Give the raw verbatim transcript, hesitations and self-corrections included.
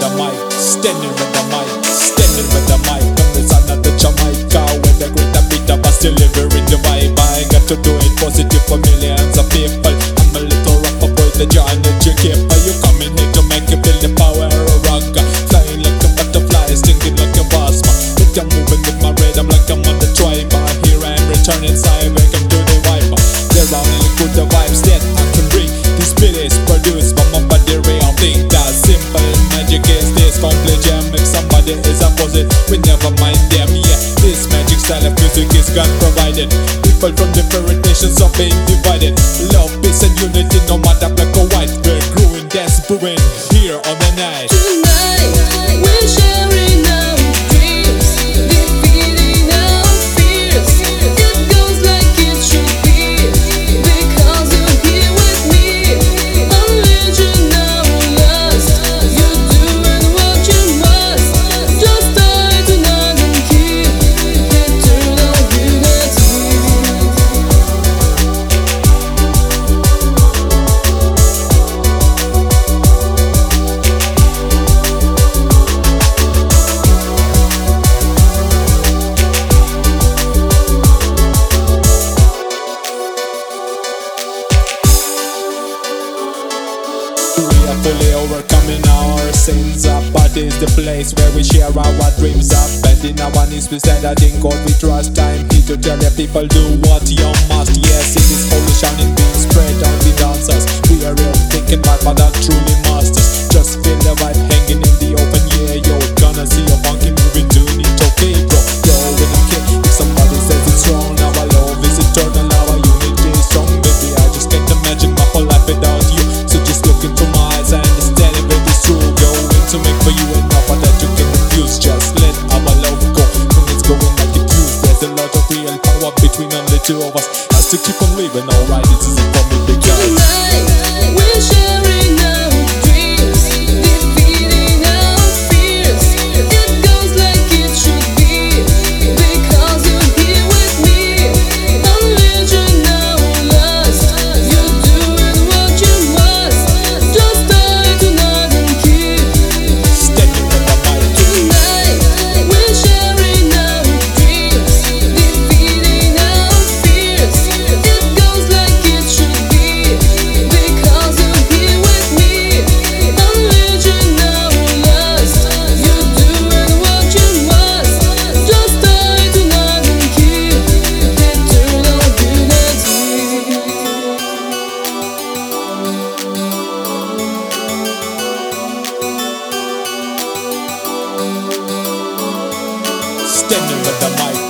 the mic, standing with the mic, standing with the mic. From the sun of the Jamaica, with the great beat of us delivering the vibe. I got to do it positive for millions of people. I'm a little rapper boy, the John that you keep. Are you coming here to make you feel the power of rock? Flying like a butterfly, stinging like a wasp. If I'm moving with my rhythm like I'm on the tribe. Here I am returning side, welcome to the vibe. There are only good the vibes that I can bring. This beat is produced by my body ray. I think that simple magic is this complete jam. If somebody is opposite, we never mind them. Yeah, this magic style of music is God provided. People from different nations are being divided. Love, peace and unity, no matter black or white. We're growing, dance, brewing here on the night. Tonight, we're sharing our dreams, defeating our fears. It goes like it should be, because you're here with me. Original lust, you're doing what you must. Just die to nothing, keep eternal unity. We are fully overcoming our sins. Our body is the place where we share our dreams. Up bending our knees, we said that in God we trust. Time here to tell the people, do what you must. Yes, it is holy shining being spread on the dancers. We are real thinking vibe, but that truly masters. Just feel the vibe hanging in the open, yeah. Yo, gonna see a funky moving, doing it okay, bro. Yo, we don't care if somebody says it's wrong. Our love is eternal, our unity is strong. Baby, I just can't imagine my whole life without you. So just look into my eyes, I understand if it is true. Going to make for you enough that you can refuse. Just let our love go when it's going like it used. There's a lot of real power between only two of us. Has to keep on living, alright, it's easy for me to guys. Tonight, we're sharing our dreams, defeating our fears. It goes like it should be, because you're here with me. Original lust, you're doing what you must. Just die to nothing, keep Standing with the mic, tonight. We're sharing our dreams, defeating our fears. It goes like it should be, because you're here with me. Original lust, you're doing what you must. Just die to nothing, keep eternal unity. standing with the mic.